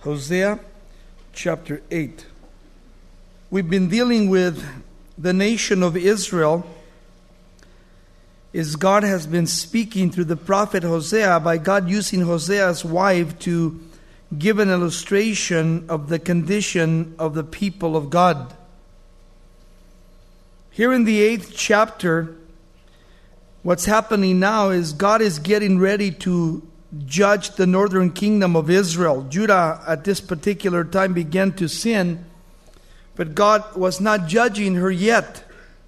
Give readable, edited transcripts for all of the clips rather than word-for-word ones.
Hosea chapter 8. We've been dealing with the nation of Israel as God has been speaking through the prophet Hosea, by God using Hosea's wife to give an illustration of the condition of the people of God. Here in the 8th chapter, what's happening now is God is getting ready to judge the northern kingdom of Israel. Judah at this particular time began to sin, but God was not judging her yet.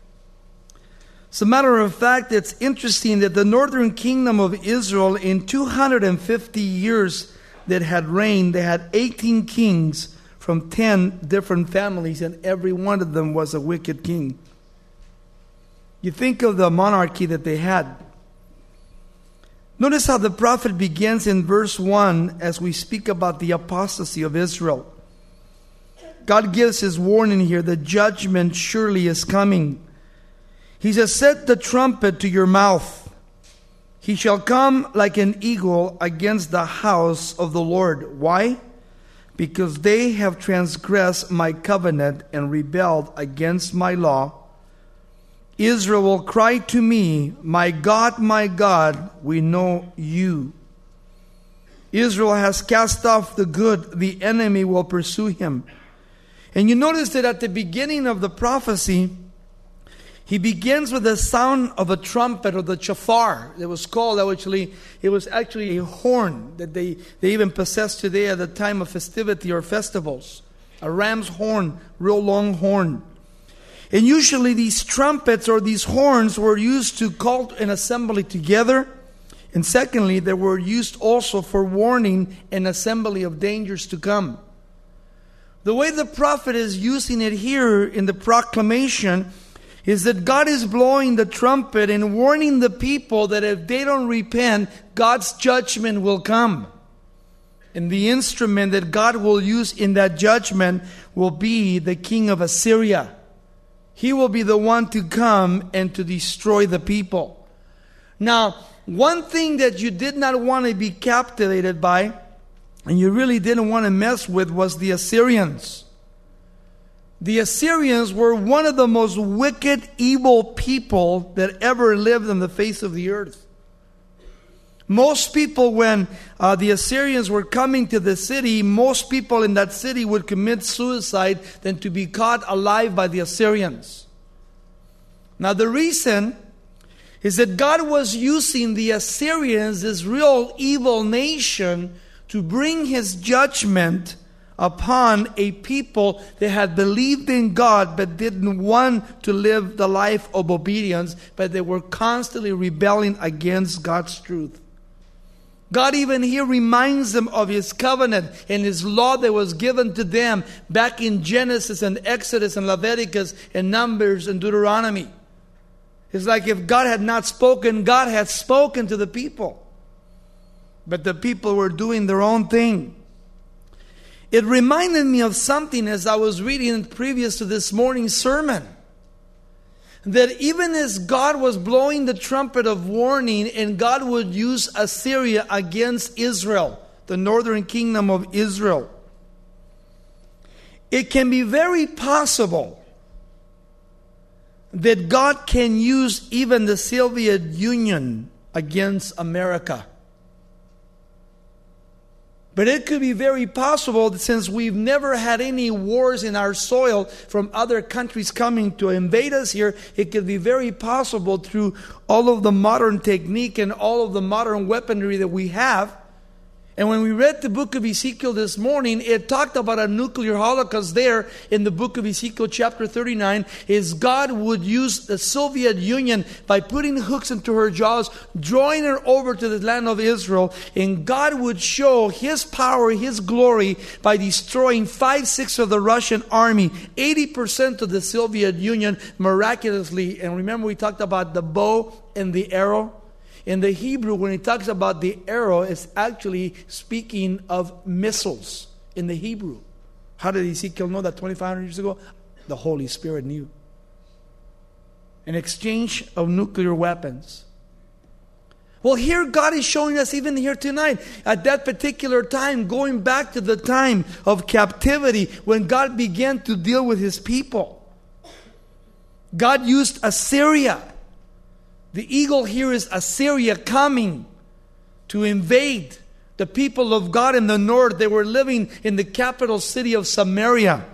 As a matter of fact, it's interesting that the northern kingdom of Israel, in 250 years that had reigned, they had 18 kings from 10 different families, and every one of them was a wicked king. You think of the monarchy that they had. Notice how the prophet begins in verse 1 as we speak about the apostasy of Israel. God gives his warning here that judgment surely is coming. He says, "Set the trumpet to your mouth. He shall come like an eagle against the house of the Lord." Why? Because they have transgressed my covenant and rebelled against my law. Israel will cry to me, my God, we know you." Israel has cast off the good, the enemy will pursue him. And you notice that at the beginning of the prophecy, he begins with the sound of a trumpet, or the shofar. It was called actually, it was actually a horn that they even possess today at the time of festivity or festivals. A ram's horn, real long horn. And usually these trumpets or these horns were used to call an assembly together. And secondly, they were used also for warning an assembly of dangers to come. The way the prophet is using it here in the proclamation is that God is blowing the trumpet and warning the people that if they don't repent, God's judgment will come. And the instrument that God will use in that judgment will be the king of Assyria. He will be the one to come and to destroy the people. Now, one thing that you did not want to be captivated by, and you really didn't want to mess with, was the Assyrians. The Assyrians were one of the most wicked, evil people that ever lived on the face of the earth. Most people, when the Assyrians were coming to the city, most people in that city would commit suicide than to be caught alive by the Assyrians. Now the reason is that God was using the Assyrians, this real evil nation, to bring his judgment upon a people that had believed in God but didn't want to live the life of obedience, but they were constantly rebelling against God's truth. God even here reminds them of his covenant and his law that was given to them back in Genesis and Exodus and Leviticus and Numbers and Deuteronomy. It's like if God had not spoken, God had spoken to the people. But the people were doing their own thing. It reminded me of something as I was reading previous to this morning's sermon. That even as God was blowing the trumpet of warning and God would use Assyria against Israel, the northern kingdom of Israel, it can be very possible that God can use even the Soviet Union against America. But it could be very possible that since we've never had any wars in our soil from other countries coming to invade us here, it could be very possible through all of the modern technique and all of the modern weaponry that we have. And when we read the book of Ezekiel this morning, it talked about a nuclear holocaust there in the book of Ezekiel chapter 39, is God would use the Soviet Union by putting hooks into her jaws, drawing her over to the land of Israel, and God would show his power, his glory by destroying 5/6 of the Russian army, 80% of the Soviet Union miraculously. And remember we talked about the bow and the arrow? In the Hebrew, when he talks about the arrow, it's actually speaking of missiles in the Hebrew. How did Ezekiel know that 2,500 years ago? The Holy Spirit knew. An exchange of nuclear weapons. Well, here God is showing us even here tonight, at that particular time, going back to the time of captivity when God began to deal with His people. God used Assyria. The eagle here is Assyria coming to invade the people of God in the north. They were living in the capital city of Samaria.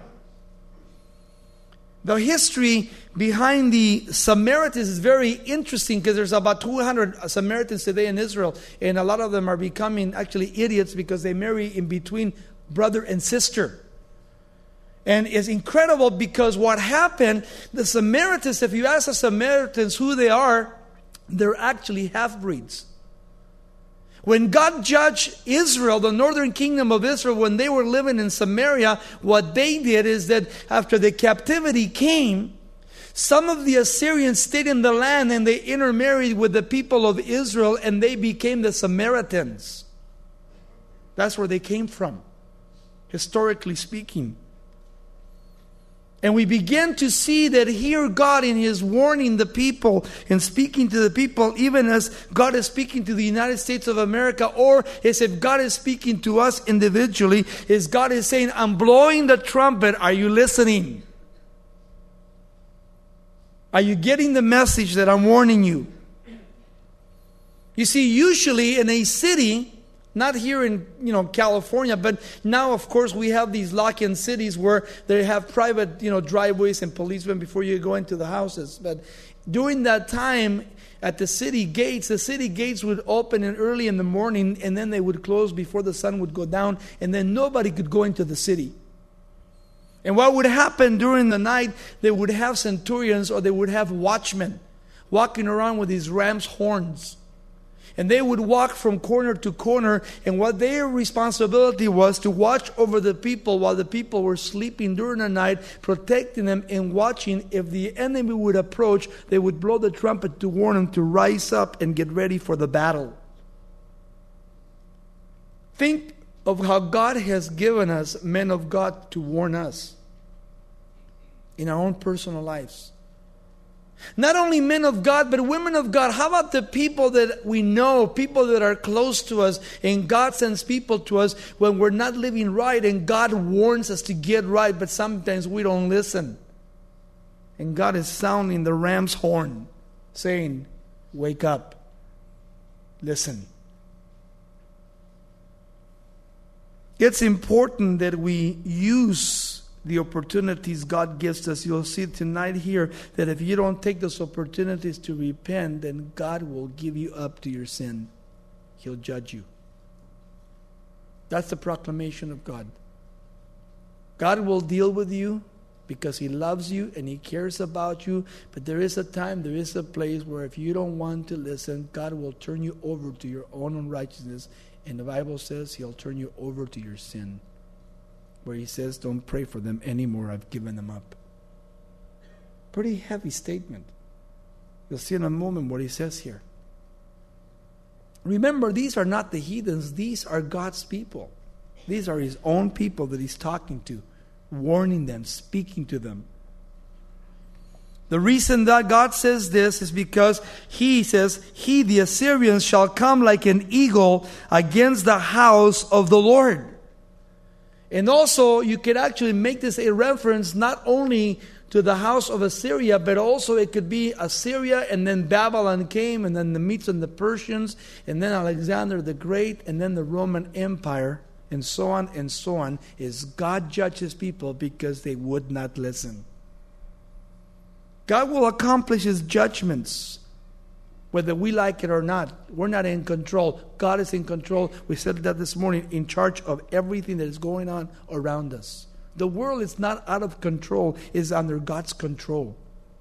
The history behind the Samaritans is very interesting because there's about 200 Samaritans today in Israel, and a lot of them are becoming actually idiots because they marry in between brother and sister. And it's incredible because what happened, the Samaritans, if you ask the Samaritans who they are, they're actually half-breeds. When God judged Israel, the northern kingdom of Israel, when they were living in Samaria, what they did is that after the captivity came, some of the Assyrians stayed in the land and they intermarried with the people of Israel and they became the Samaritans. That's where they came from, historically speaking. And we begin to see that here God in His warning the people and speaking to the people, even as God is speaking to the United States of America, or as if God is speaking to us individually, is God is saying, I'm blowing the trumpet. Are you listening? Are you getting the message that I'm warning you? You see, usually in a city, not here in California, but now of course we have these lock-in cities where they have private driveways and policemen before you go into the houses. But during that time at the city gates would open early in the morning and then they would close before the sun would go down, and then nobody could go into the city. And what would happen during the night, they would have centurions or they would have watchmen walking around with these ram's horns. And they would walk from corner to corner, and what their responsibility was to watch over the people while the people were sleeping during the night, protecting them and watching. If the enemy would approach, they would blow the trumpet to warn them to rise up and get ready for the battle. Think of how God has given us men of God to warn us in our own personal lives. Not only men of God, but women of God. How about the people that we know, people that are close to us, and God sends people to us when we're not living right, and God warns us to get right, but sometimes we don't listen. And God is sounding the ram's horn, saying, wake up, listen. It's important that we use the opportunities God gives us. You'll see tonight here that if you don't take those opportunities to repent, then God will give you up to your sin. He'll judge you. That's the proclamation of God. God will deal with you because He loves you and He cares about you. But there is a time, there is a place where if you don't want to listen, God will turn you over to your own unrighteousness. And the Bible says He'll turn you over to your sin, where He says, don't pray for them anymore, I've given them up. Pretty heavy statement. You'll see in a moment what He says here. Remember, these are not the heathens, these are God's people. These are His own people that He's talking to, warning them, speaking to them. The reason that God says this is because He says, He, the Assyrians, shall come like an eagle against the house of the Lord. And also, you could actually make this a reference not only to the house of Assyria, but also it could be Assyria, and then Babylon came, and then the Medes and the Persians, and then Alexander the Great, and then the Roman Empire, and so on, is God judges people because they would not listen. God will accomplish His judgments, whether we like it or not. We're not in control. God is in control. We said that this morning, in charge of everything that is going on around us. The world is not out of control. It's under God's control.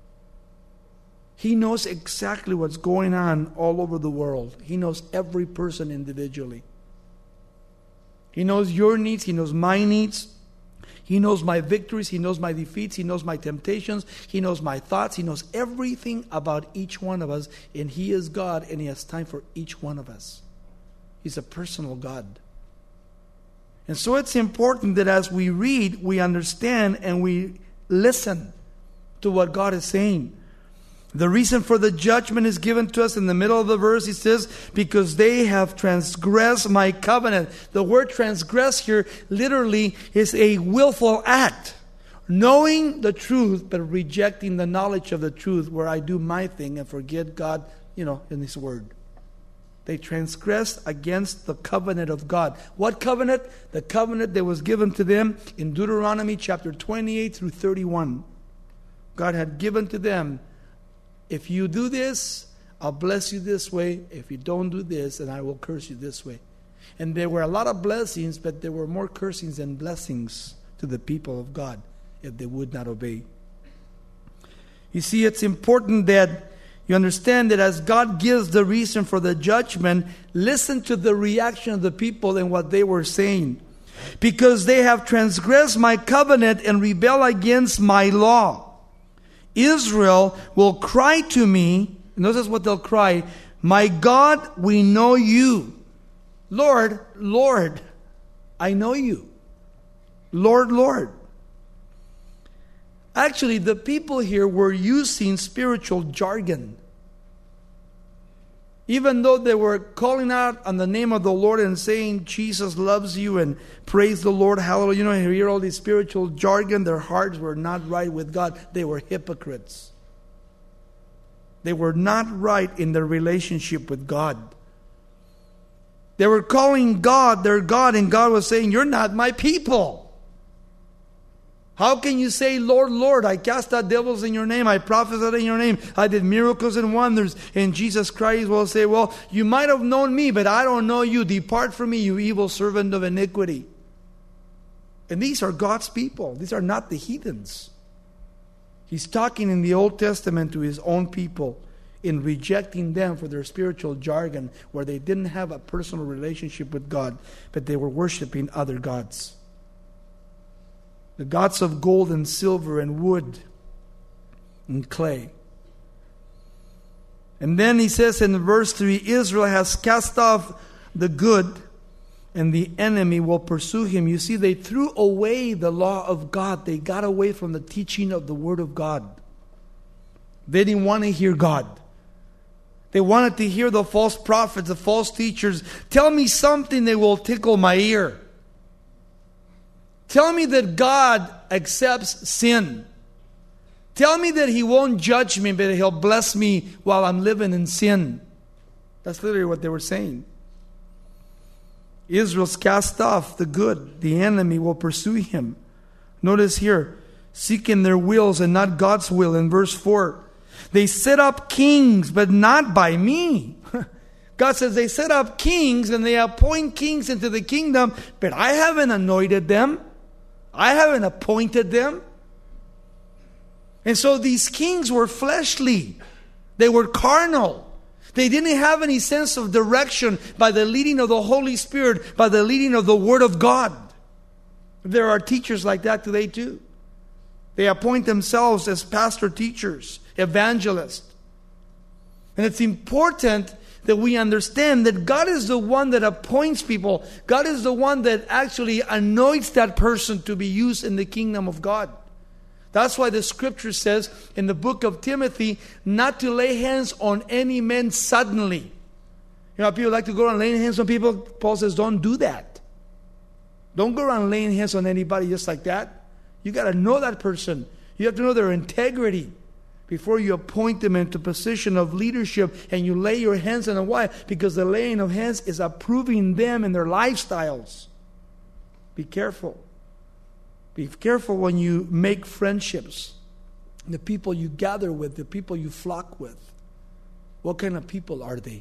He knows exactly what's going on all over the world. He knows every person individually. He knows your needs. He knows my needs. He knows my victories. He knows my defeats. He knows my temptations. He knows my thoughts. He knows everything about each one of us. And He is God, and He has time for each one of us. He's a personal God. And so it's important that as we read, we understand and we listen to what God is saying. The reason for the judgment is given to us in the middle of the verse. He says, because they have transgressed my covenant. The word transgress here literally is a willful act. Knowing the truth, but rejecting the knowledge of the truth, where I do my thing and forget God, in His Word. They transgressed against the covenant of God. What covenant? The covenant that was given to them in Deuteronomy chapter 28 through 31. God had given to them, if you do this, I'll bless you this way. If you don't do this, then I will curse you this way. And there were a lot of blessings, but there were more cursings than blessings to the people of God if they would not obey. You see, it's important that you understand that as God gives the reason for the judgment, listen to the reaction of the people and what they were saying. Because they have transgressed my covenant and rebel against my law. Israel will cry to me, notice what they'll cry, my God, we know you. Lord, Lord, I know you. Lord, Lord. Actually, the people here were using spiritual jargon. Even though they were calling out on the name of the Lord and saying, Jesus loves you and praise the Lord, hallelujah. You hear all this spiritual jargon. Their hearts were not right with God. They were hypocrites. They were not right in their relationship with God. They were calling God their God, and God was saying, you're not my people. How can you say, Lord, Lord, I cast out devils in your name, I prophesied in your name, I did miracles and wonders, and Jesus Christ will say, well, you might have known me, but I don't know you. Depart from me, you evil servant of iniquity. And these are God's people. These are not the heathens. He's talking in the Old Testament to His own people in rejecting them for their spiritual jargon, where they didn't have a personal relationship with God, but they were worshiping other gods. The gods of gold and silver and wood and clay. And then he says in verse 3, Israel has cast off the good, and the enemy will pursue him. You see, they threw away the law of God. They got away from the teaching of the Word of God. They didn't want to hear God. They wanted to hear the false prophets, the false teachers. Tell me something that will tickle my ear. Tell me that God accepts sin. Tell me that He won't judge me, but He'll bless me while I'm living in sin. That's literally what they were saying. Israel's cast off the good. The enemy will pursue him. Notice here, seeking their wills and not God's will in verse 4. They set up kings, but not by me. God says they set up kings and they appoint kings into the kingdom, but I haven't anointed them. I haven't appointed them. And so these kings were fleshly. They were carnal. They didn't have any sense of direction by the leading of the Holy Spirit, by the leading of the Word of God. There are teachers like that today too. They appoint themselves as pastor teachers, evangelists. And it's important that we understand that God is the one that appoints people. God is the one that actually anoints that person to be used in the kingdom of God. That's why the scripture says in the book of Timothy not to lay hands on any man suddenly. You know, people like to go around laying hands on people. Paul says don't do that. Don't go around laying hands on anybody just like that. You got to know that person. You have to know their integrity before you appoint them into a position of leadership and you lay your hands on them. Why? Because the laying of hands is approving them in their lifestyles. Be careful. Be careful when you make friendships. The people you gather with, the people you flock with. What kind of people are they?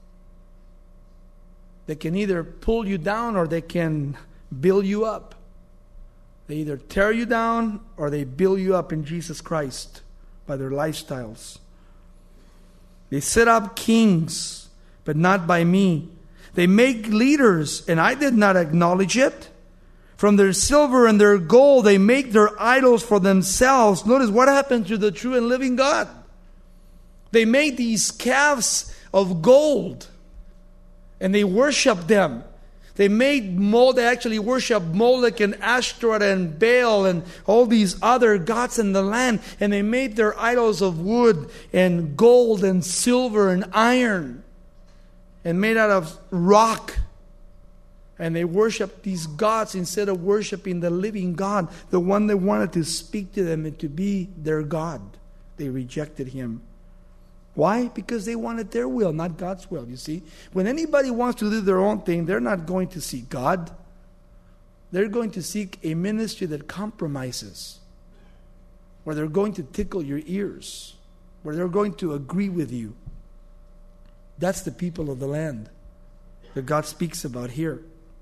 They can either pull you down or they can build you up. They either tear you down or they build you up in Jesus Christ by their lifestyles. They set up kings, but not by me. They make leaders, and I did not acknowledge it. From their silver and their gold, they make their idols for themselves. Notice what happened to the true and living God. They made these calves of gold, and they worship them. They actually worship Molech and Ashtoreth and Baal and all these other gods in the land. And they made their idols of wood and gold and silver and iron and made out of rock. And they worshiped these gods instead of worshiping the living God, the one that wanted to speak to them and to be their God. They rejected Him. Why? Because they wanted their will, not God's will, you see. When anybody wants to do their own thing, they're not going to seek God. They're going to seek a ministry that compromises, where they're going to tickle your ears, where they're going to agree with you. That's the people of the land that God speaks about here.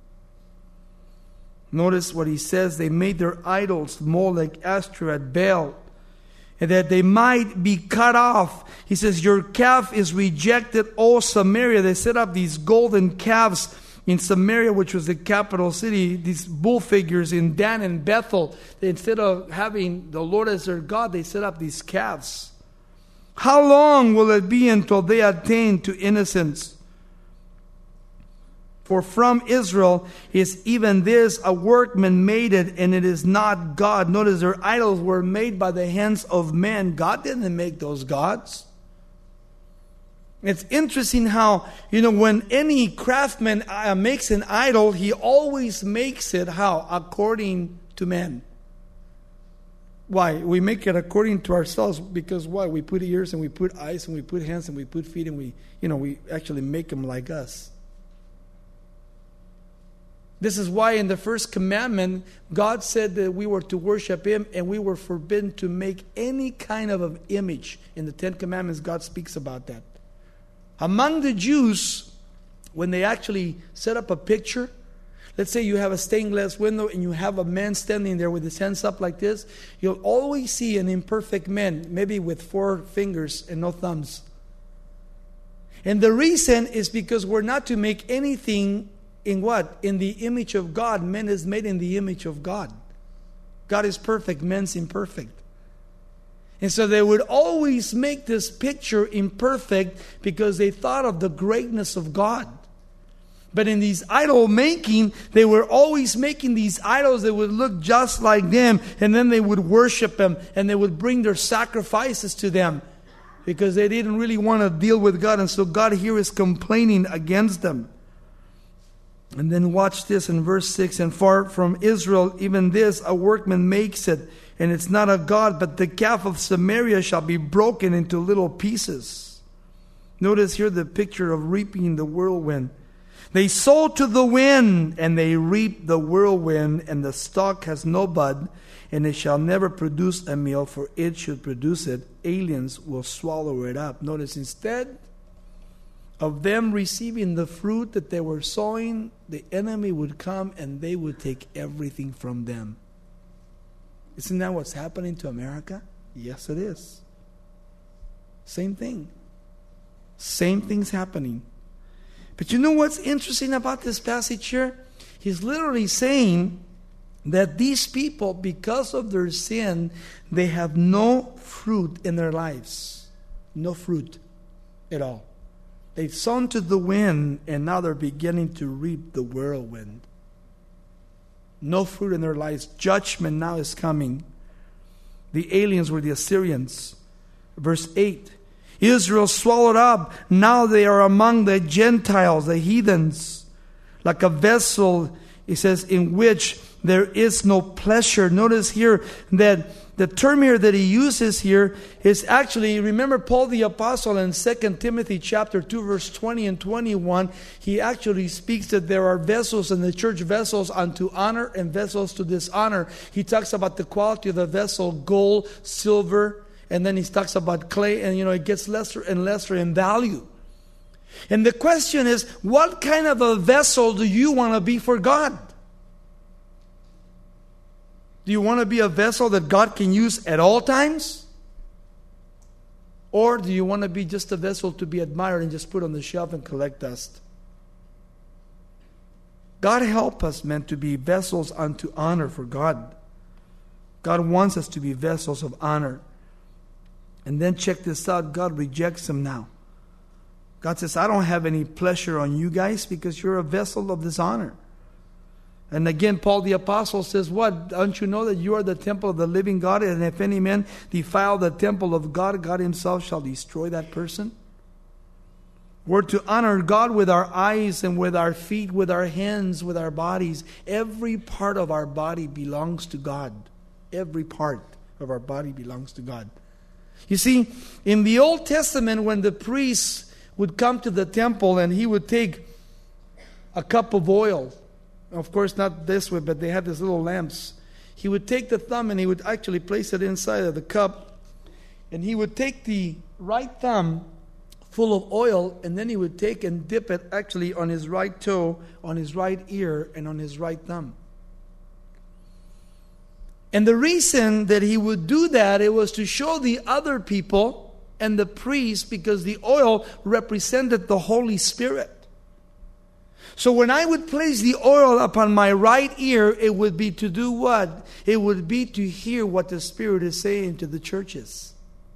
Notice what He says. They made their idols, Molech, Ashtoreth, Baal, and that they might be cut off. He says, your calf is rejected, O Samaria. They set up these golden calves in Samaria, which was the capital city, these bull figures in Dan and Bethel. Instead of having the Lord as their God, they set up these calves. How long will it be until they attain to innocence? For from Israel is even this, a workman made it, and it is not God. Notice their idols were made by the hands of men. God didn't make those gods. It's interesting how, when any craftsman makes an idol, he always makes it how? According to men. Why? We make it according to ourselves because why? We put ears and we put eyes and we put hands and we put feet and we actually make them like us. This is why in the first commandment, God said that we were to worship Him and we were forbidden to make any kind of an image. In the Ten Commandments, God speaks about that. Among the Jews, when they actually set up a picture, let's say you have a stained glass window and you have a man standing there with his hands up like this, you'll always see an imperfect man, maybe with 4 fingers and no thumbs. And the reason is because we're not to make anything in what? In the image of God. Man is made in the image of God. God is perfect, man's imperfect. And so they would always make this picture imperfect because they thought of the greatness of God. But in these idol making, they were always making these idols that would look just like them, and then they would worship them and they would bring their sacrifices to them because they didn't really want to deal with God. And so God here is complaining against them. And then watch this in verse 6. And far from Israel, even this, a workman makes it, and it's not a God, but the calf of Samaria shall be broken into little pieces. Notice here the picture of reaping the whirlwind. They sow to the wind, and they reap the whirlwind, and the stalk has no bud, and it shall never produce a meal, for it should produce it. Aliens will swallow it up. Notice instead of them receiving the fruit that they were sowing, the enemy would come and they would take everything from them. Isn't that what's happening to America? Yes, it is. Same thing. Same thing's happening. But you know what's interesting about this passage here? He's literally saying that these people, because of their sin, they have no fruit in their lives. No fruit at all. They've sown to the wind, and now they're beginning to reap the whirlwind. No fruit in their lives. Judgment now is coming. The aliens were the Assyrians. Verse 8. Israel swallowed up. Now they are among the Gentiles, the heathens. Like a vessel, it says, in which there is no pleasure. Notice here that the term here that he uses here is actually, remember Paul the Apostle in 2 Timothy chapter 2 verse 20 and 21, he actually speaks that there are vessels in the church, vessels unto honor and vessels to dishonor. He talks about the quality of the vessel, gold, silver, and then he talks about clay, and it gets lesser and lesser in value. And the question is, what kind of a vessel do you want to be for God? Do you want to be a vessel that God can use at all times? Or do you want to be just a vessel to be admired and just put on the shelf and collect dust? God help us, men, to be vessels unto honor for God. God wants us to be vessels of honor. And then check this out. God rejects them now. God says, I don't have any pleasure on you guys because you're a vessel of dishonor. And again, Paul the Apostle says, what? Don't you know that you are the temple of the living God? And if any man defile the temple of God, God himself shall destroy that person. We're to honor God with our eyes and with our feet, with our hands, with our bodies. Every part of our body belongs to God. Every part of our body belongs to God. You see, in the Old Testament, when the priest would come to the temple and he would take a cup of oil, of course not this way, but they had these little lamps. He would take the thumb and he would actually place it inside of the cup, and he would take the right thumb full of oil, and then he would take and dip it actually on his right toe, on his right ear, and on his right thumb. And the reason that he would do that, it was to show the other people and the priest, because the oil represented the Holy Spirit. So when I would place the oil upon my right ear, it would be to do what? It would be to hear what the Spirit is saying to the churches.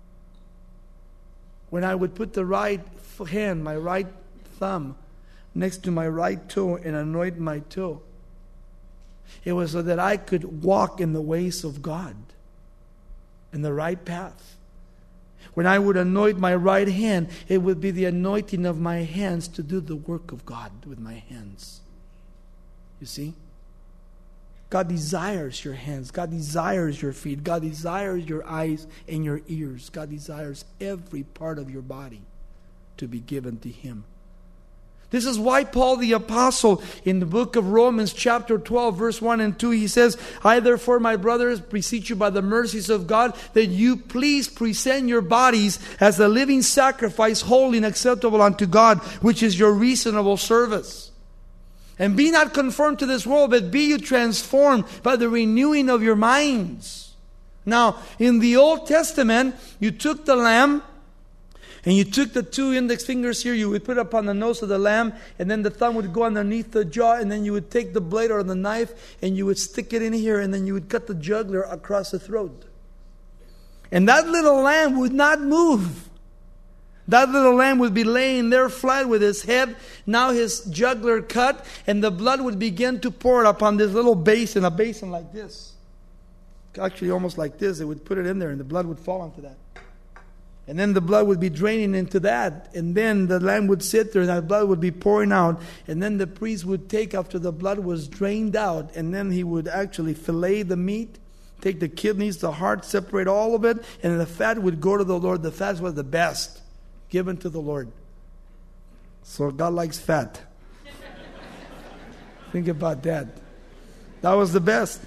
When I would put the right hand, my right thumb, next to my right toe and anoint my toe, it was so that I could walk in the ways of God, in the right path. When I would anoint my right hand, it would be the anointing of my hands to do the work of God with my hands. You see? God desires your hands. God desires your feet. God desires your eyes and your ears. God desires every part of your body to be given to Him. This is why Paul the Apostle in the book of Romans chapter 12 verse 1 and 2, he says, I therefore, my brothers, beseech you by the mercies of God, that you please present your bodies as a living sacrifice, holy and acceptable unto God, which is your reasonable service. And be not conformed to this world, but be you transformed by the renewing of your minds. Now, in the Old Testament, you took the lamb, and you took the two index fingers here, you would put it upon the nose of the lamb, and then the thumb would go underneath the jaw, and then you would take the blade or the knife, and you would stick it in here, and then you would cut the jugular across the throat. And that little lamb would not move. That little lamb would be laying there flat with his head, now his jugular cut, and the blood would begin to pour upon this little basin, a basin like this. Actually almost like this. They would put it in there, and the blood would fall onto that. And then the blood would be draining into that. And then the lamb would sit there and that blood would be pouring out. And then the priest would take, after the blood was drained out, and then he would actually fillet the meat, take the kidneys, the heart, separate all of it, and the fat would go to the Lord. The fat was the best given to the Lord. So God likes fat. Think about that. That was the best.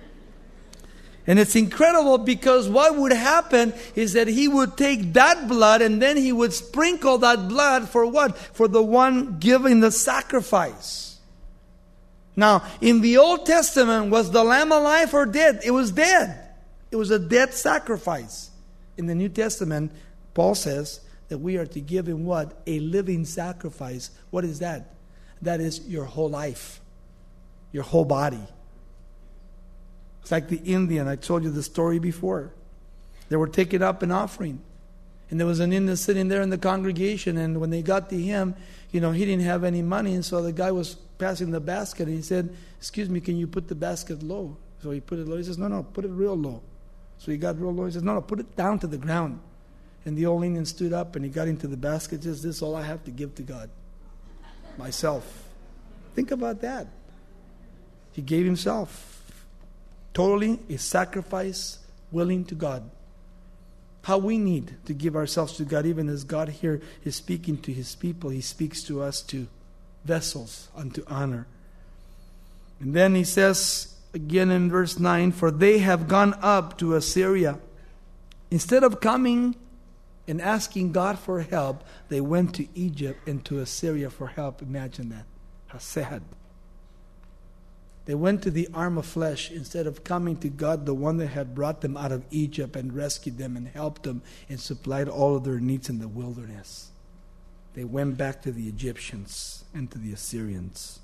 And it's incredible because what would happen is that he would take that blood and then he would sprinkle that blood for what? For the one giving the sacrifice. Now, in the Old Testament, was the lamb alive or dead? It was dead. It was a dead sacrifice. In the New Testament, Paul says that we are to give him what? A living sacrifice. What is that? That is your whole life, your whole body. It's like the Indian. I told you the story before. They were taking up an offering. And there was an Indian sitting there in the congregation. And when they got to him, he didn't have any money. And so the guy was passing the basket. And he said, excuse me, can you put the basket low? So he put it low. He says, no, put it real low. So he got real low. He says, no, put it down to the ground. And the old Indian stood up and he got into the basket. Just, this is all I have to give to God. Myself. Think about that. He gave himself. Totally a sacrifice, willing to God. How we need to give ourselves to God, even as God here is speaking to His people. He speaks to us to vessels unto honor. And then He says again in verse 9, for they have gone up to Assyria. Instead of coming and asking God for help, they went to Egypt and to Assyria for help. Imagine that. How sad. They went to the arm of flesh instead of coming to God, the one that had brought them out of Egypt and rescued them and helped them and supplied all of their needs in the wilderness. They went back to the Egyptians and to the Assyrians.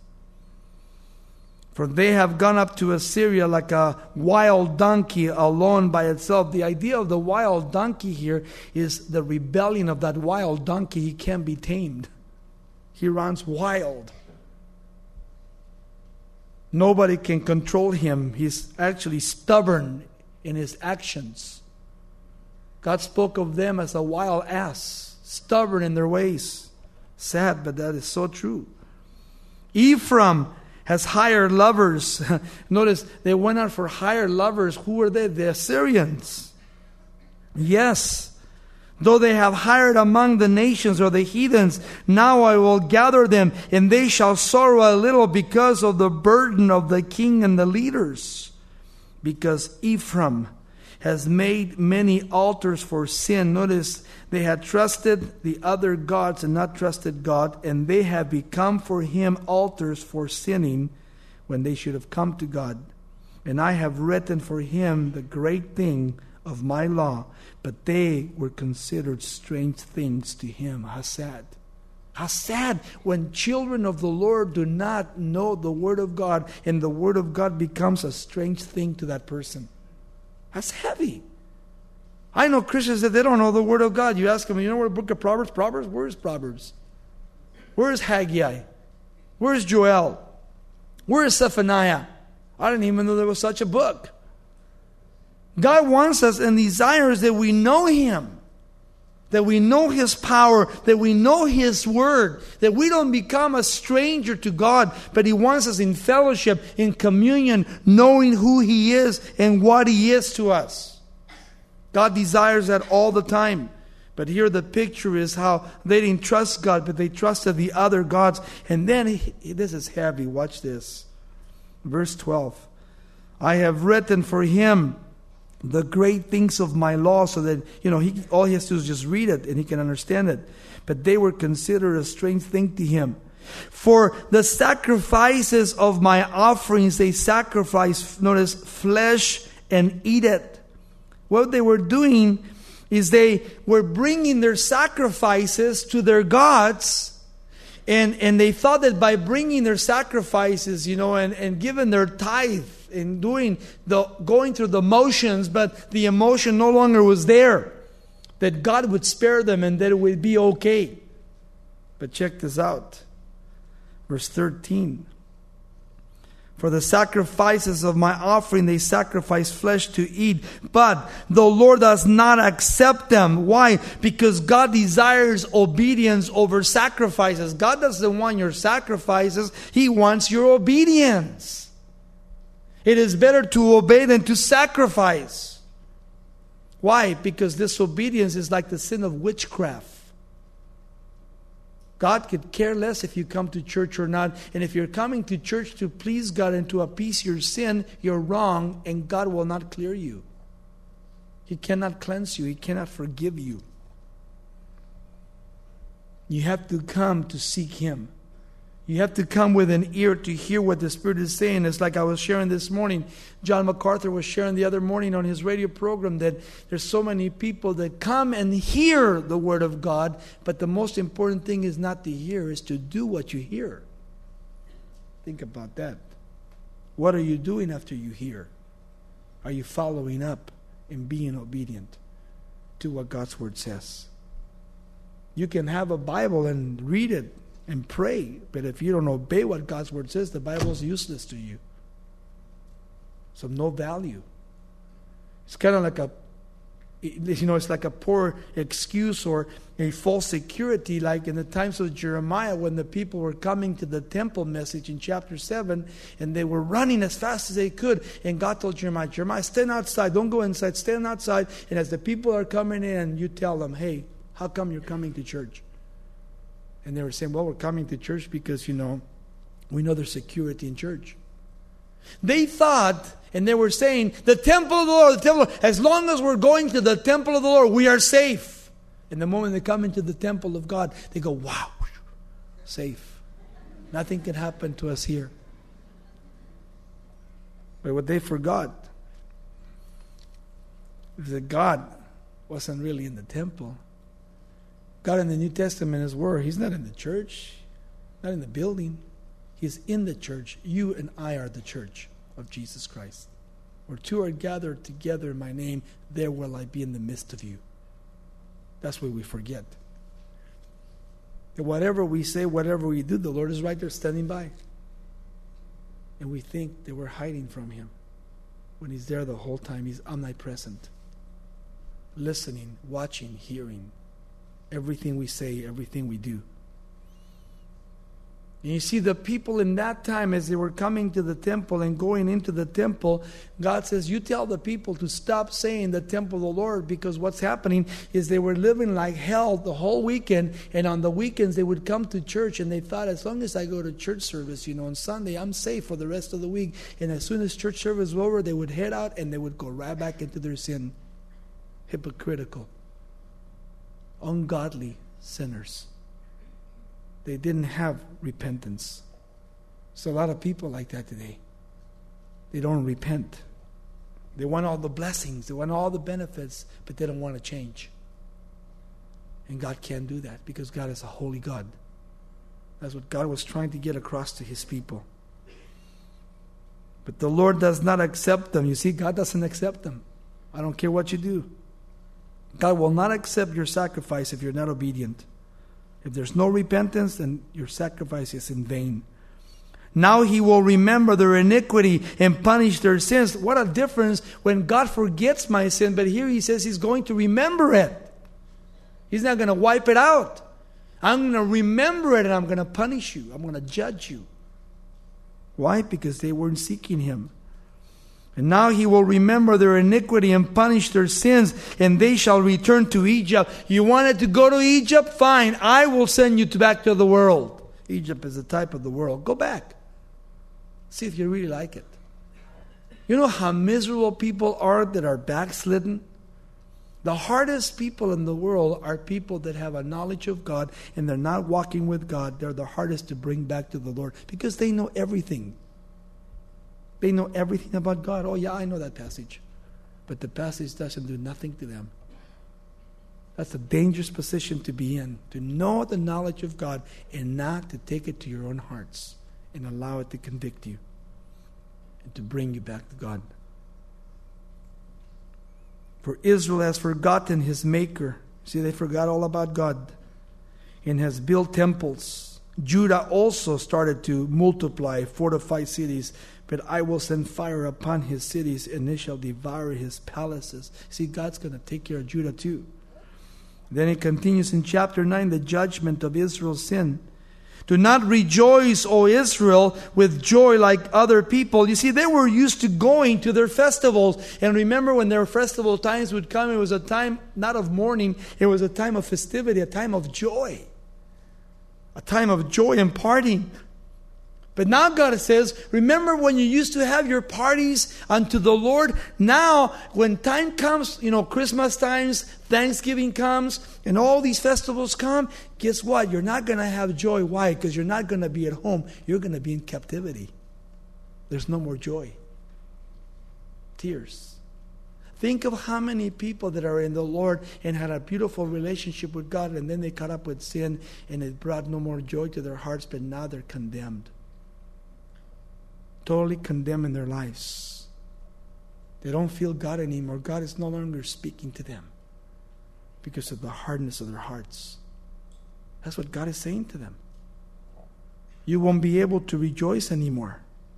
For they have gone up to Assyria like a wild donkey alone by itself. The idea of the wild donkey here is the rebellion of that wild donkey. He can't be tamed. He runs wild. Nobody can control him. He's actually stubborn in his actions. God spoke of them as a wild ass, stubborn in their ways. Sad, but that is so true. Ephraim has hired lovers. Notice they went out for hired lovers. Who were they? The Assyrians. Yes. Though they have hired among the nations or the heathens, now I will gather them, and they shall sorrow a little because of the burden of the king and the leaders. Because Ephraim has made many altars for sin. Notice they had trusted the other gods and not trusted God, and they have become for him altars for sinning when they should have come to God. And I have written for him the great thing of my law, but they were considered strange things to him. How sad. How sad when children of the Lord do not know the Word of God, and the Word of God becomes a strange thing to that person. That's heavy. I know Christians that they don't know the Word of God. You ask them, you know what the book of Proverbs? Proverbs? Where is Proverbs? Where is Haggai? Where is Joel? Where is Zephaniah? I didn't even know there was such a book. God wants us and desires that we know Him, that we know His power, that we know His Word, that we don't become a stranger to God, but He wants us in fellowship, in communion, knowing who He is and what He is to us. God desires that all the time. But here the picture is how they didn't trust God, but they trusted the other gods. And then, this is heavy, watch this. Verse 12. I have written for him the great things of my law, so that, all he has to do is just read it and he can understand it. But they were considered a strange thing to him. For the sacrifices of my offerings, they sacrifice, notice, flesh and eat it. What they were doing is they were bringing their sacrifices to their gods, and they thought that by bringing their sacrifices, and giving their tithe, in going through the motions, but the emotion no longer was there, that God would spare them and that it would be okay. But check this out. Verse 13. For the sacrifices of my offering, they sacrifice flesh to eat. But the Lord does not accept them. Why? Because God desires obedience over sacrifices. God doesn't want your sacrifices. He wants your obedience. It is better to obey than to sacrifice. Why? Because disobedience is like the sin of witchcraft. God could care less if you come to church or not. And if you're coming to church to please God and to appease your sin, you're wrong, and God will not clear you. He cannot cleanse you. He cannot forgive you. You have to come to seek Him. You have to come with an ear to hear what the Spirit is saying. It's like I was sharing this morning. John MacArthur was sharing the other morning on his radio program that there's so many people that come and hear the Word of God, but the most important thing is not to hear, is to do what you hear. Think about that. What are you doing after you hear? Are you following up and being obedient to what God's Word says? You can have a Bible and read it and pray, but if you don't obey what God's Word says, the Bible is useless to you. It's of no value. It's kind of like it's like a poor excuse or a false security, like in the times of Jeremiah when the people were coming to the temple message in chapter 7, and they were running as fast as they could, and God told Jeremiah, stand outside, don't go inside, stand outside, and as the people are coming in, you tell them, hey, how come you're coming to church? And they were saying, well, we're coming to church because, we know there's security in church. They thought, and they were saying, the temple of the Lord, as long as we're going to the temple of the Lord, we are safe. And the moment they come into the temple of God, they go, wow, safe. Nothing can happen to us here. But what they forgot is that God wasn't really in the temple. God in the New Testament is where He's not in the church, not in the building. He's in the church. You and I are the church of Jesus Christ. Where two are gathered together in my name, there will I be in the midst of you. That's what we forget. That whatever we say, whatever we do, the Lord is right there standing by. And we think that we're hiding from Him. When He's there the whole time, He's omnipresent. Listening, watching, hearing. Everything we say, everything we do. And you see, the people in that time, as they were coming to the temple and going into the temple, God says, you tell the people to stop saying the temple of the Lord, because what's happening is they were living like hell the whole weekend, and on the weekends they would come to church, and they thought, as long as I go to church service, on Sunday, I'm safe for the rest of the week. And as soon as church service was over, they would head out and they would go right back into their sin. Hypocritical. Ungodly sinners. They didn't have repentance. There's a lot of people like that today. They don't repent. They want all the blessings. They want all the benefits, but they don't want to change. And God can't do that because God is a holy God. That's what God was trying to get across to His people. But the Lord does not accept them. You see, God doesn't accept them. I don't care what you do. God will not accept your sacrifice if you're not obedient. If there's no repentance, then your sacrifice is in vain. Now He will remember their iniquity and punish their sins. What a difference when God forgets my sin, but here He says He's going to remember it. He's not going to wipe it out. I'm going to remember it and I'm going to punish you. I'm going to judge you. Why? Because they weren't seeking Him. And now He will remember their iniquity and punish their sins, and they shall return to Egypt. You wanted to go to Egypt? Fine, I will send you back to the world. Egypt is a type of the world. Go back. See if you really like it. You know how miserable people are that are backslidden? The hardest people in the world are people that have a knowledge of God and they're not walking with God. They're the hardest to bring back to the Lord because they know everything. They know everything about God. Oh yeah, I know that passage. But the passage doesn't do nothing to them. That's a dangerous position to be in. To know the knowledge of God and not to take it to your own hearts and allow it to convict you and to bring you back to God. For Israel has forgotten his Maker. See, they forgot all about God and has built temples. Judah also started to multiply, fortify cities. But I will send fire upon his cities, and they shall devour his palaces. See, God's going to take care of Judah too. Then it continues in chapter 9, the judgment of Israel's sin. Do not rejoice, O Israel, with joy like other people. You see, they were used to going to their festivals. And remember, when their festival times would come, it was a time not of mourning, it was a time of festivity, a time of joy. A time of joy and partying. But now God says, remember when you used to have your parties unto the Lord? Now, when time comes, Christmas times, Thanksgiving comes, and all these festivals come, guess what? You're not going to have joy. Why? Because you're not going to be at home. You're going to be in captivity. There's no more joy. Tears. Think of how many people that are in the Lord and had a beautiful relationship with God, and then they caught up with sin, and it brought no more joy to their hearts, but now they're condemned. Totally condemned in their lives. They don't feel God anymore. God is no longer speaking to them because of the hardness of their hearts. That's what God is saying to them. You won't be able to rejoice anymore.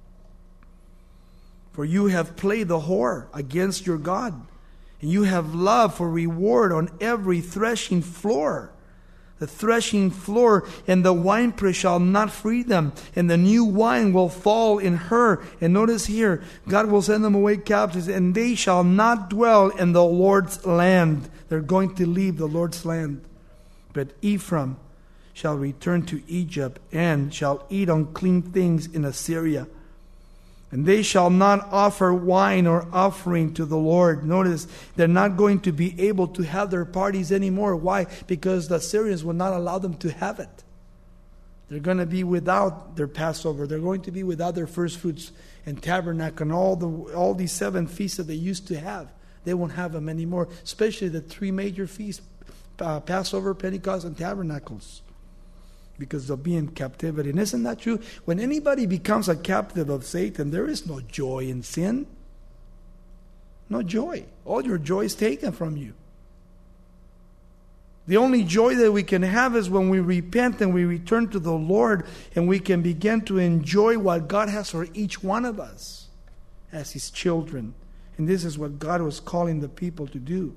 For you have played the whore against your God, and you have love for reward on every threshing floor. The threshing floor and the winepress shall not free them, and the new wine will fall in her. And notice here, God will send them away captives, and they shall not dwell in the Lord's land. They're going to leave the Lord's land. But Ephraim shall return to Egypt, and shall eat unclean things in Assyria. And they shall not offer wine or offering to the Lord. Notice, they're not going to be able to have their parties anymore. Why? Because the Assyrians will not allow them to have it. They're going to be without their Passover. They're going to be without their first fruits and tabernacle and all these 7 feasts that they used to have. They won't have them anymore, especially the 3 major feasts, Passover, Pentecost, and Tabernacles. Because they'll be in captivity. And isn't that true? When anybody becomes a captive of Satan, there is no joy in sin. No joy. All your joy is taken from you. The only joy that we can have is when we repent and we return to the Lord, and we can begin to enjoy what God has for each one of us as His children. And this is what God was calling the people to do.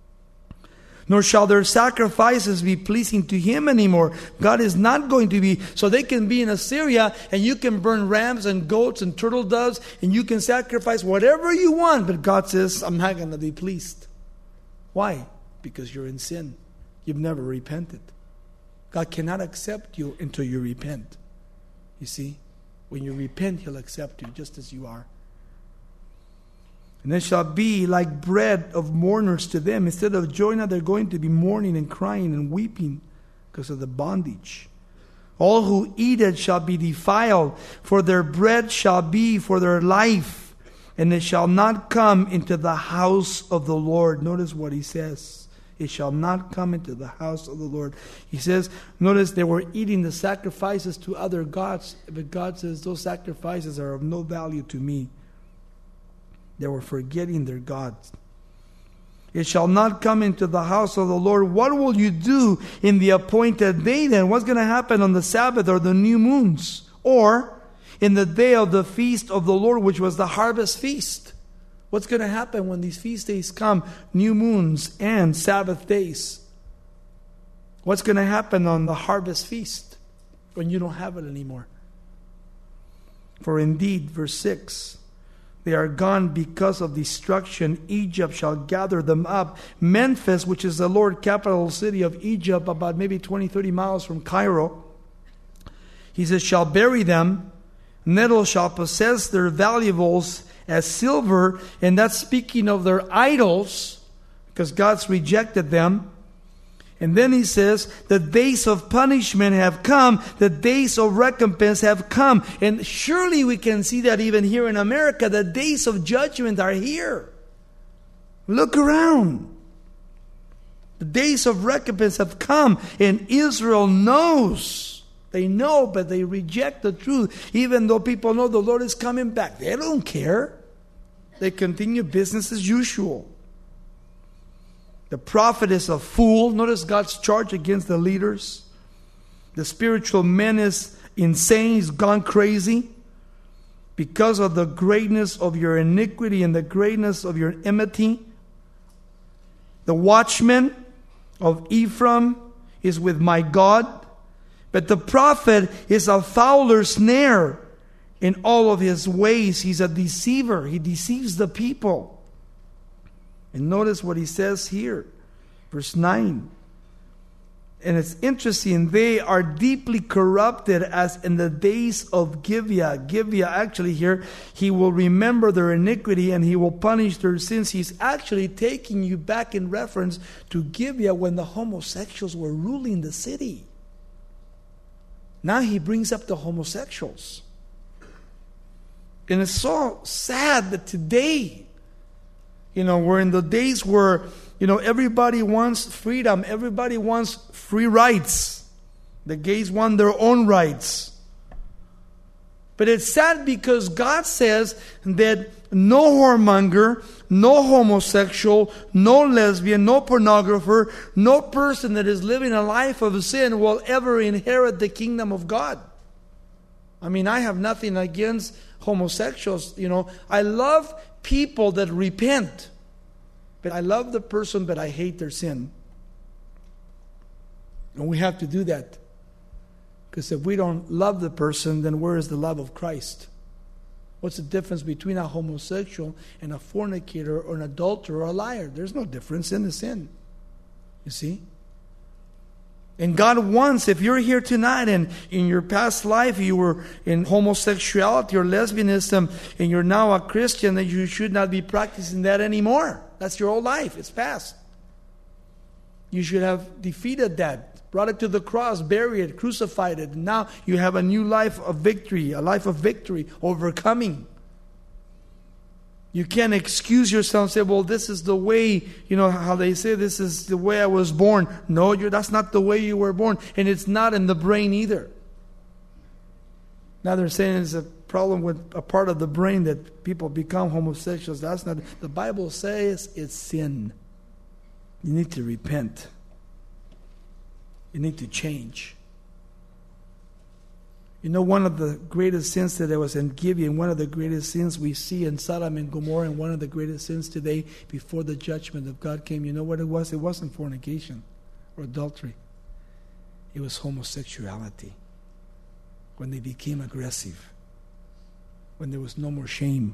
Nor shall their sacrifices be pleasing to Him anymore. God is not going to be, so they can be in Assyria and you can burn rams and goats and turtle doves and you can sacrifice whatever you want. But God says, I'm not going to be pleased. Why? Because you're in sin. You've never repented. God cannot accept you until you repent. You see, when you repent, He'll accept you just as you are. And it shall be like bread of mourners to them. Instead of joy, now they're going to be mourning and crying and weeping because of the bondage. All who eat it shall be defiled, for their bread shall be for their life, and it shall not come into the house of the Lord. Notice what he says. It shall not come into the house of the Lord. He says, notice they were eating the sacrifices to other gods, but God says those sacrifices are of no value to me. They were forgetting their gods. It shall not come into the house of the Lord. What will you do in the appointed day then? What's going to happen on the Sabbath or the new moons? Or in the day of the feast of the Lord, which was the harvest feast? What's going to happen when these feast days come, new moons and Sabbath days? What's going to happen on the harvest feast when you don't have it anymore? For indeed, verse 6, they are gone because of destruction. Egypt shall gather them up. Memphis, which is the Lord capital city of Egypt, about maybe 20-30 miles from Cairo, he says, shall bury them. Nettles shall possess their valuables as silver. And that's speaking of their idols, because God's rejected them. And then he says, the days of punishment have come, the days of recompense have come. And surely we can see that even here in America, the days of judgment are here. Look around. The days of recompense have come, and Israel knows. They know, but they reject the truth. Even though people know the Lord is coming back, they don't care. They continue business as usual. The prophet is a fool. Notice God's charge against the leaders. The spiritual man is insane. He's gone crazy because of the greatness of your iniquity and the greatness of your enmity. The watchman of Ephraim is with my God, but the prophet is a fowler's snare in all of his ways. He's a deceiver. He deceives the people. And notice what he says here, verse 9. And it's interesting, they are deeply corrupted as in the days of Gibeah. Gibeah, actually here, he will remember their iniquity and he will punish their sins. He's actually taking you back in reference to Gibeah when the homosexuals were ruling the city. Now he brings up the homosexuals. And it's so sad that today, we're in the days where, everybody wants freedom. Everybody wants free rights. The gays want their own rights. But it's sad because God says that no whoremonger, no homosexual, no lesbian, no pornographer, no person that is living a life of sin will ever inherit the kingdom of God. I mean, I have nothing against homosexuals. I love people that repent. But I love the person, but I hate their sin. And we have to do that. Because if we don't love the person, then where is the love of Christ? What's the difference between a homosexual and a fornicator or an adulterer or a liar? There's no difference in the sin. You see? And God wants, if you're here tonight and in your past life you were in homosexuality or lesbianism and you're now a Christian, then you should not be practicing that anymore. That's your whole life. It's past. You should have defeated that, brought it to the cross, buried it, crucified it. And now you have a new life of victory, a life of victory, overcoming. You can't excuse yourself and say, well, this is the way, how they say this is the way I was born. No, that's not the way you were born. And it's not in the brain either. Now they're saying it's a problem with a part of the brain that people become homosexuals. That's not. The Bible says it's sin. You need to repent. You need to change. You know, one of the greatest sins that there was in Gibeon, one of the greatest sins we see in Sodom and Gomorrah, and one of the greatest sins today before the judgment of God came, you know what it was? It wasn't fornication or adultery. It was homosexuality. When they became aggressive. When there was no more shame.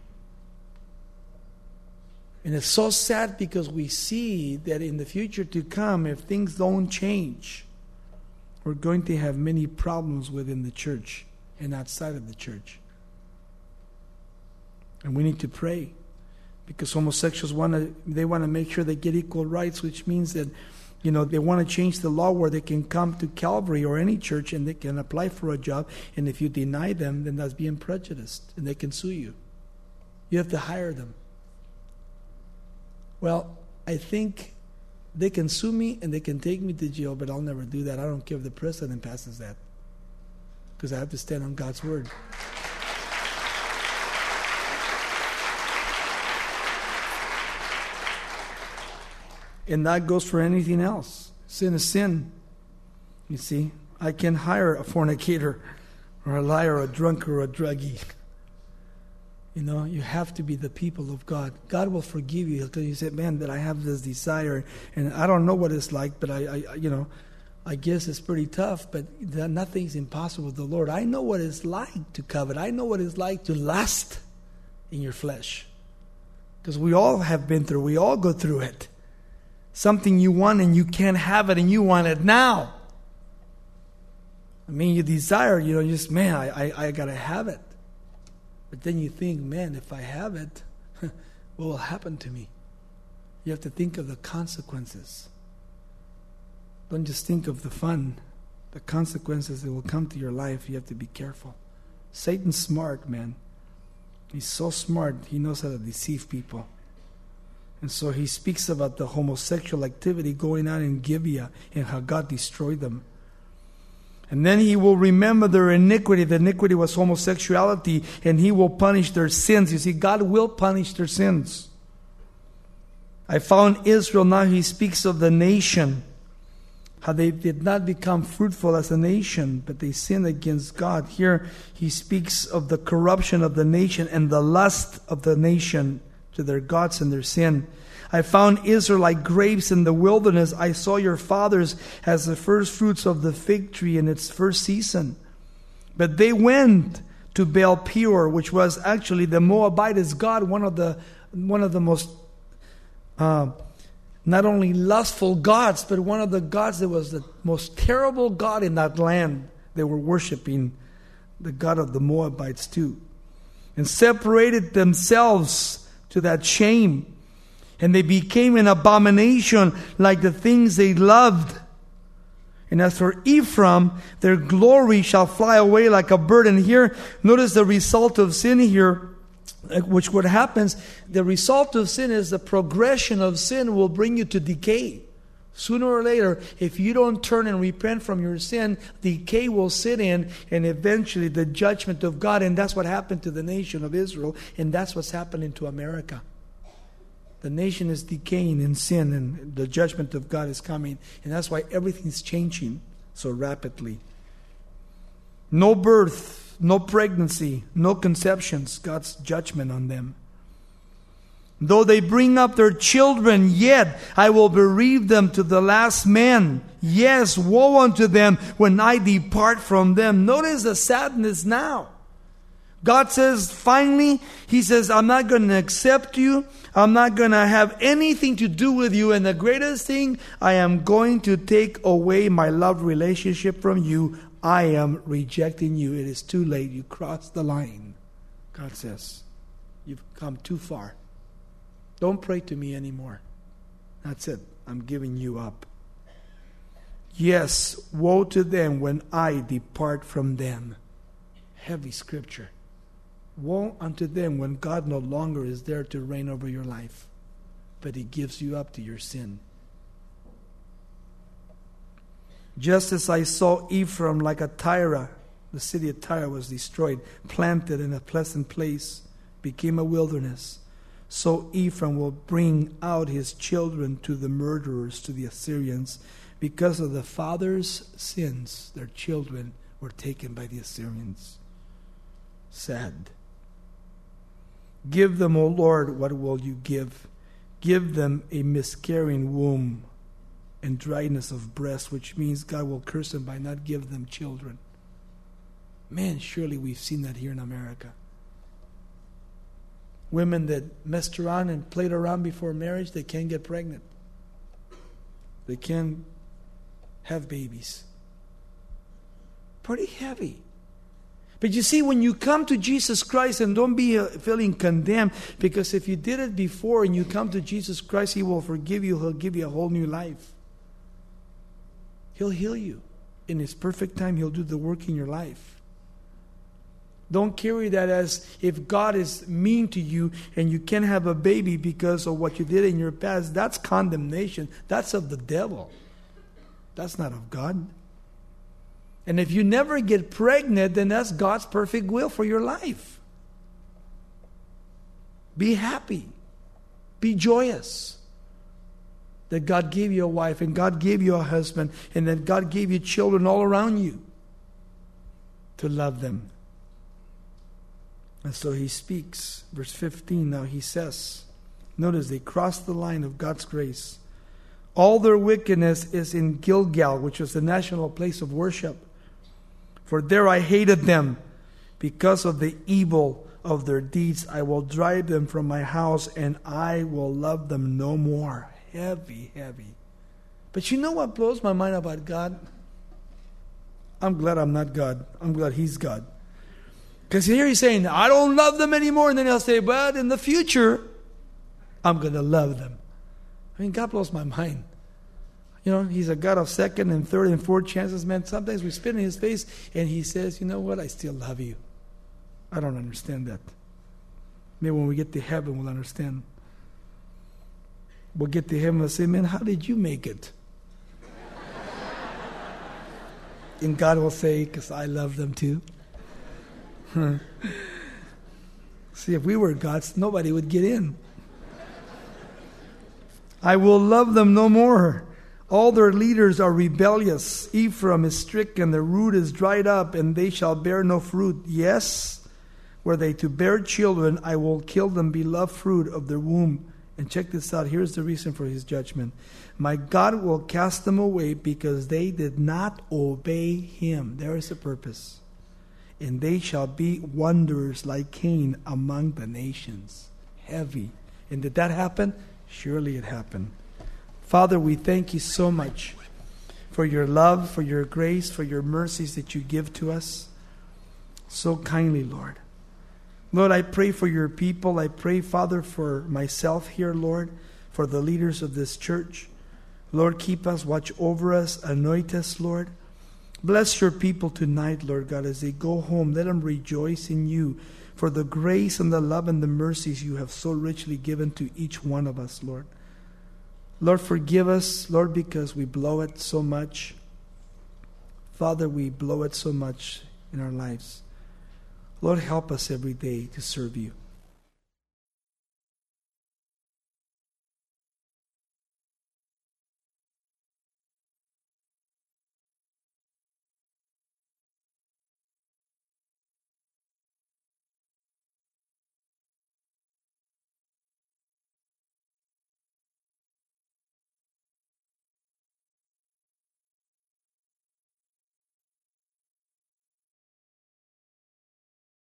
And it's so sad because we see that in the future to come, if things don't change, we're going to have many problems within the church and outside of the church. And we need to pray, because homosexuals want to make sure they get equal rights, which means that, you know, they want to change the law where they can come to Calvary or any church and they can apply for a job, and if you deny them, then that's being prejudiced and they can sue you. You have to hire them. Well, I think they can sue me and they can take me to jail, but I'll never do that. I don't care if the president passes that, because I have to stand on God's word. And that goes for anything else. Sin is sin. You see, I can hire a fornicator or a liar or a drunkard or a druggie. You know, you have to be the people of God. God will forgive you. He'll tell you, say, man, that I have this desire, and I don't know what it's like, but I guess it's pretty tough, but nothing's impossible with the Lord. I know what it's like to covet. I know what it's like to lust in your flesh. Because we all have been through, we all go through it. Something you want and you can't have it and you want it now. I mean, you desire, I got to have it. But then you think, man, if I have it, what will happen to me? You have to think of the consequences. Don't just think of the fun. The consequences that will come to your life, you have to be careful. Satan's smart, man. He's so smart, he knows how to deceive people. And so he speaks about the homosexual activity going on in Gibeah and how God destroyed them. And then he will remember their iniquity. The iniquity was homosexuality, and he will punish their sins. You see, God will punish their sins. I found Israel, now he speaks of the nation, how they did not become fruitful as a nation, but they sinned against God. Here he speaks of the corruption of the nation and the lust of the nation to their gods and their sin. I found Israel like grapes in the wilderness. I saw your fathers as the first fruits of the fig tree in its first season. But they went to Baal Peor, which was actually the Moabitess god, one of the most not only lustful gods, but one of the gods that was the most terrible god in that land. They were worshiping the god of the Moabites too, and separated themselves to that shame. And they became an abomination like the things they loved. And as for Ephraim, their glory shall fly away like a bird. And here, notice the result of sin here, which what happens, the result of sin is the progression of sin will bring you to decay. Sooner or later, if you don't turn and repent from your sin, decay will sit in, and eventually the judgment of God. And that's what happened to the nation of Israel, and that's what's happening to America. The nation is decaying in sin, and the judgment of God is coming. And that's why everything's changing so rapidly. No birth, no pregnancy, no conceptions. God's judgment on them. Though they bring up their children, yet I will bereave them to the last man. Yes, woe unto them when I depart from them. Notice the sadness now. God says, finally, He says, I'm not going to accept you. I'm not going to have anything to do with you. And the greatest thing, I am going to take away my love relationship from you. I am rejecting you. It is too late. You crossed the line. God says, you've come too far. Don't pray to me anymore. That's it. I'm giving you up. Yes, woe to them when I depart from them. Heavy scripture. Woe unto them when God no longer is there to reign over your life, but He gives you up to your sin. Just as I saw Ephraim like a Tyre, the city of Tyre was destroyed, planted in a pleasant place, became a wilderness. So Ephraim will bring out his children to the murderers, to the Assyrians, Because of the father's sins, their children were taken by the Assyrians. Sad. Give them, O Lord, what will you give? Give them a miscarrying womb and dryness of breast, which means God will curse them by not giving them children. Man, surely we've seen that here in America. Women that messed around and played around before marriage, they can't get pregnant. They can't have babies. Pretty heavy. But you see, when you come to Jesus Christ, and don't be feeling condemned, because if you did it before and you come to Jesus Christ, He will forgive you. He'll give you a whole new life. He'll heal you. In His perfect time, He'll do the work in your life. Don't carry that as if God is mean to you and you can't have a baby because of what you did in your past. That's condemnation. That's of the devil. That's not of God. And if you never get pregnant, then that's God's perfect will for your life. Be happy. Be joyous that God gave you a wife and God gave you a husband and that God gave you children all around you to love them. And so He speaks. Verse 15, now He says, notice they crossed the line of God's grace. All their wickedness is in Gilgal, which was the national place of worship. For there I hated them because of the evil of their deeds. I will drive them from my house and I will love them no more. Heavy, heavy. But you know what blows my mind about God? I'm glad I'm not God. I'm glad He's God. Because here He's saying, I don't love them anymore. And then He'll say, but in the future, I'm going to love them. I mean, God blows my mind. You know, He's a God of second and third and fourth chances, man. Sometimes we spit in His face and He says, you know what? I still love you. I don't understand that. Maybe when we get to heaven, we'll understand. We'll get to heaven and say, man, how did you make it? And God will say, because I love them too. See, if we were gods, nobody would get in. I will love them no more. All their leaders are rebellious. Ephraim is stricken, the root is dried up, and they shall bear no fruit. Yes, were they to bear children, I will kill them, beloved fruit of their womb. And check this out. Here's the reason for His judgment. My God will cast them away because they did not obey Him. There is a purpose. And they shall be wanderers like Cain among the nations. Heavy. And did that happen? Surely it happened. Father, we thank You so much for Your love, for Your grace, for Your mercies that You give to us so kindly, Lord. Lord, I pray for Your people. I pray, Father, for myself here, Lord, for the leaders of this church. Lord, keep us, watch over us, anoint us, Lord. Bless Your people tonight, Lord God, as they go home. Let them rejoice in You for the grace and the love and the mercies You have so richly given to each one of us, Lord. Lord, forgive us, Lord, because we blow it so much. Father, we blow it so much in our lives. Lord, help us every day to serve You.